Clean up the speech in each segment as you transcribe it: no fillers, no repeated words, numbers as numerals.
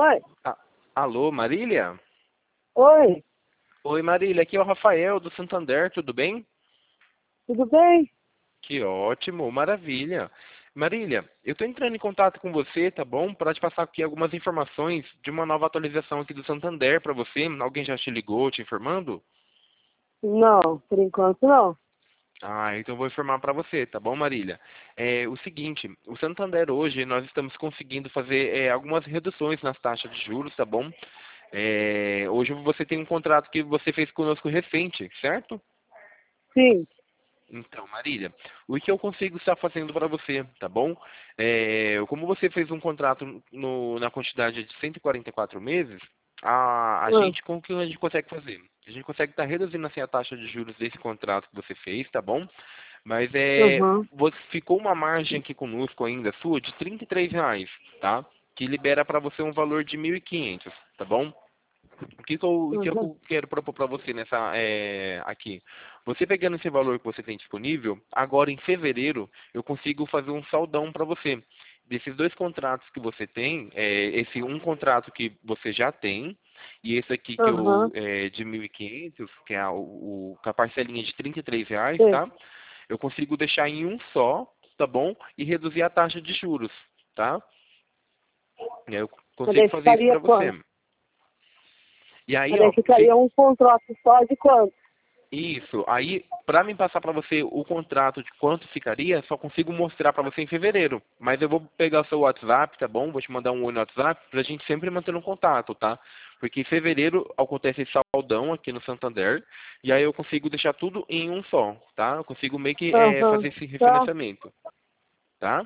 Oi, Ah, alô, Marília? oi, Oi, Marília, aqui é o Rafael do Santander, tudo bem? tudo bem? Que ótimo, maravilha. Marília, eu estou entrando em contato com você, tá bom? Para te passar aqui algumas informações de uma nova atualização aqui do Santander para você. Alguém já te ligou te informando? Não, por enquanto não. Ah, então eu vou informar para você, tá bom, Marília? É o seguinte, o Santander hoje nós estamos conseguindo fazer algumas reduções nas taxas de juros, tá bom? Hoje você tem um contrato que você fez conosco recente, certo? Sim, Então, Marília, o que eu consigo estar fazendo para você, tá bom? Como você fez um contrato na quantidade de 144 meses, a ah, gente, como que a gente consegue fazer? A gente consegue estar reduzindo assim a taxa de juros desse contrato que você fez, tá bom? Mas uhum, ficou uma margem aqui conosco ainda sua de R$ 33, tá? Que libera para você um valor de 1.500, tá bom? O que eu uhum, quero propor para você aqui? Você pegando esse valor que você tem disponível, agora em fevereiro eu consigo fazer um saldão para você. Desses dois contratos que você tem, esse um contrato que você já tem, e esse aqui que uhum, de 1.500, que é com a parcelinha de R$ 33, sim. tá? Eu consigo deixar em um só, tá bom? E reduzir a taxa de juros, tá? Eu Mas consigo daí fazer isso ficaria para você. quanto? E aí, Mas daí ó, ficaria um contrato só de quanto? isso. Aí, para me passar para você o contrato de quanto ficaria, só consigo mostrar para você em fevereiro. Mas eu vou pegar o seu WhatsApp, tá bom? Vou te mandar um oi no WhatsApp pra gente sempre manter um contato, tá? Porque em fevereiro acontece esse saldão aqui no Santander e aí eu consigo deixar tudo em um só, tá? Eu consigo meio que Aham, fazer esse tá, refinanciamento, tá?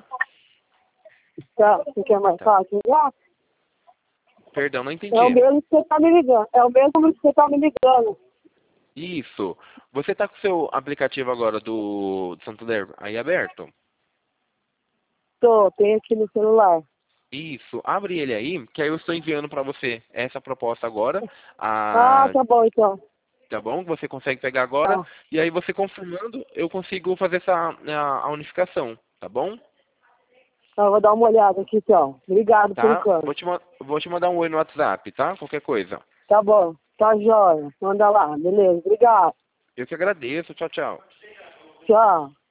tá. Você quer mais Tá. fácil? Ah, Perdão, não é o entendi. mesmo que você tá me ligando. É o mesmo que você tá me ligando. Isso. Você tá com o seu aplicativo agora do Santander aí aberto? Tô, tem aqui no celular. Isso, abre ele aí, que aí eu estou enviando para você essa proposta agora, Ah, a, tá bom então. tá bom? Que você consegue pegar agora, Tá. e aí você confirmando, eu consigo fazer a unificação, tá bom? Eu vou dar uma olhada aqui então. Obrigado por Tá? enquanto. Vou te mandar um oi no WhatsApp, tá? Qualquer coisa. Tá bom, tá jóia. Manda lá, beleza. Obrigado. Eu que agradeço, tchau, tchau. Tchau.